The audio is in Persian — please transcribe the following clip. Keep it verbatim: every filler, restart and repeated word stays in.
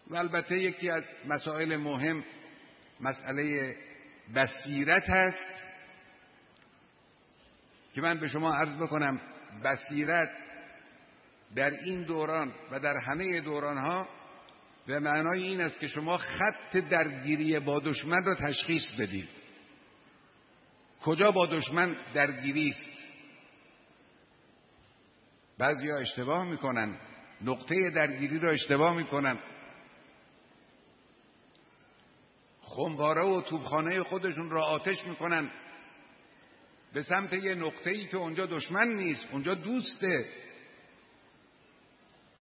و البته یکی از مسائل مهم مسئله بصیرت هست که من به شما عرض بکنم بصیرت در این دوران و در همه دورانها به معنای این است که شما خط درگیری با دشمن را تشخیص بدید. کجا با دشمن درگیری است؟ بعضیا اشتباه میکنن، نقطه درگیری را اشتباه میکنن، خمپاره و توپخانه خودشون را آتش میکنن به سمت یه نقطه‌ای که اونجا دشمن نیست، اونجا دوسته.